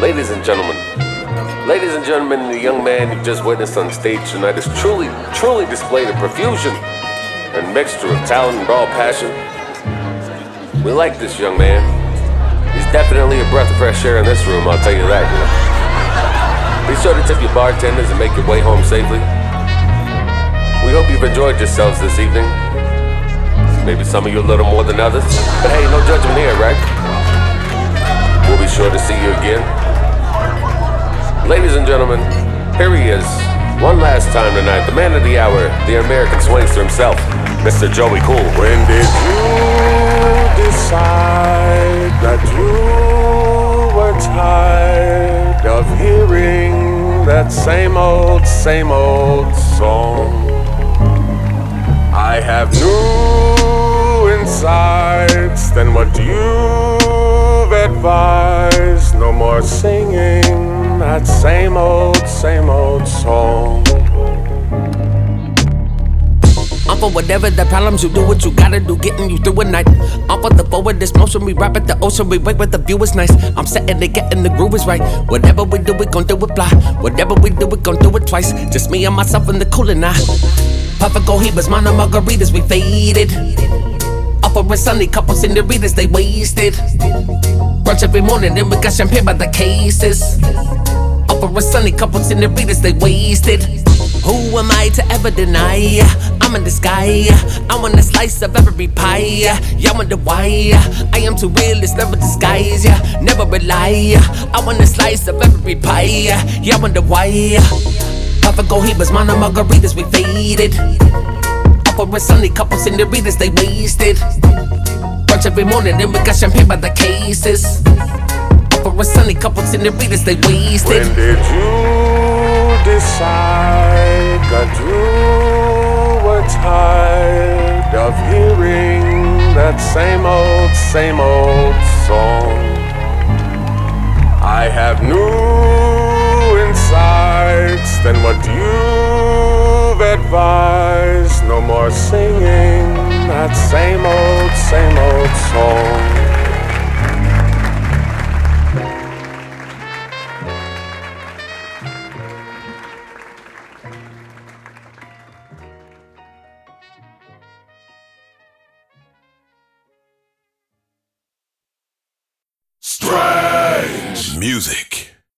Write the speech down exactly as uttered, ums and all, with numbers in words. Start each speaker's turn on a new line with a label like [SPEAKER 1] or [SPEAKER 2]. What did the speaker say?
[SPEAKER 1] Ladies and gentlemen, ladies and gentlemen, the young man you just witnessed on stage tonight has truly, truly displayed a profusion and mixture of talent and raw passion. We like this young man. He's definitely a breath of fresh air in this room, I'll tell you that, you know. Be sure to tip your bartenders and make your way home safely. We hope you've enjoyed yourselves this evening. Maybe some of you a little more than others, but hey, no judgment here, right? We'll be sure to see you again. Ladies and gentlemen, here he is, one last time tonight, the man of the hour, the American swingster himself, Mister Joey Cool.
[SPEAKER 2] When did you decide that you were tired of hearing that same old, same old song? I have new insights than what you've advised. No more singing that same old, same old song.
[SPEAKER 3] I'm for whatever the problems, you do what you gotta do, getting you through a night. I'm for the forward, this motion, we rap at the ocean, we wake with the view is nice. I'm setting it, getting the groove is right. Whatever we do, we gon' do it fly. Whatever we do, we gon' do it twice. Just me and myself and the coolin' eye. Puffin' cohibas, mine and margaritas, we faded. Offering Sunday, couple senoritas, they wasted. Brunch every morning, then we got champagne by the cases. Offering Sunday, couple senoritas, they wasted. Who am I to ever deny? I'm in the sky, I want a slice of every pie. Y'all wonder why I am too real, it's never disguise. Never rely, I want a slice of every pie. Y'all wonder why. Puffin' cohibas, mine and margaritas, we faded. Offering Sunday, couple senoritas, they wasted. Brunch every morning, then we got champagne by the cases. Offering Sunday, couple senoritas, they wasted.
[SPEAKER 2] When did you decide that you were tired of hearing that same old, same old song? I have new insights than what you've advised. No more singing that same old, same old song.